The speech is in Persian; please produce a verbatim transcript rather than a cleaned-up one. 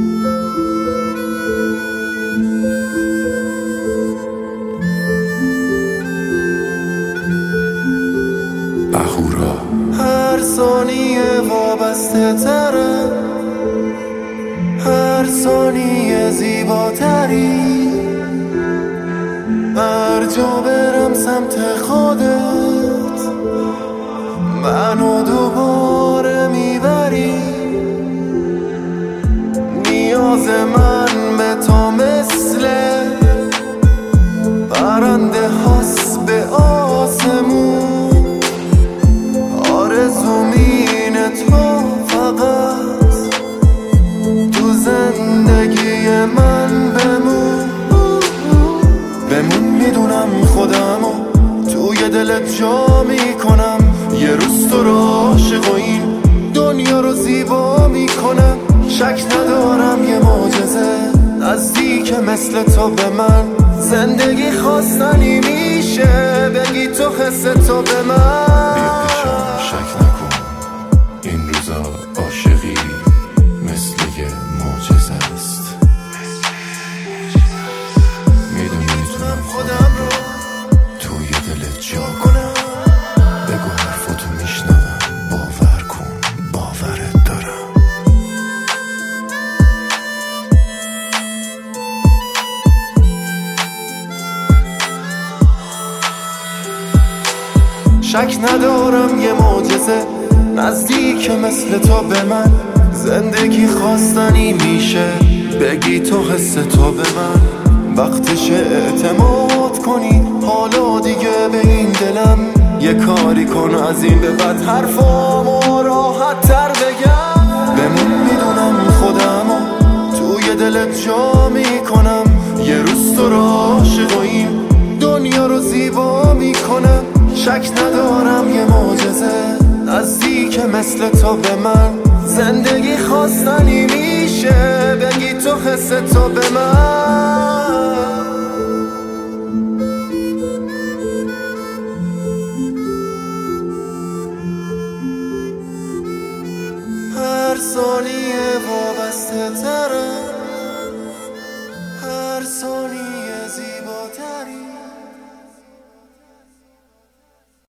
اهورا هر ثانیه وابسته تره، هر ثانیه زیباتری، هر جا برم سمت خودت منو دوباره میبری. نیاز من به تو مثل پرنده هاست به آسمون، آرزوم اینه تو فقط تو زندگی من بمون. بمون میدونم خودمو توی دلت جا میکنم، یه روز تو رو عاشق و این دنیا رو زیبا میکنم. شک ندارم یه معجزه نزدیک مثل تو به من، زندگی خواستنی میشه بگی تو حس تو به من. بیا پیشم شک نکن این روزا عاشقی مثل یه معجزه است. میدونی میتونم خودم رو توی دلت جا کنم، بگو حرفاتو میشنوم، باور کن باورت دارم. شک ندارم یه معجزه نزدیک مثل تو به من، زندگی خواستنی میشه بگی تو حس تو به من. وقتش اعتماد کنی حالا دیگه به این دلم، یه کاری کن از این به بعد حرفامو راحت تر بگم. بمون میدونم خودمو توی دلت جا میکنم، یه روز تو رو عاشق و این دنیا رو زیبا میکنم. شک ندارم یه معجزه نزدیک مثل تو به من، زندگی خواستنی میشه بگی تو حس تو به من. هر ثانیه وابسته تره، هر ثانیه زیباتری.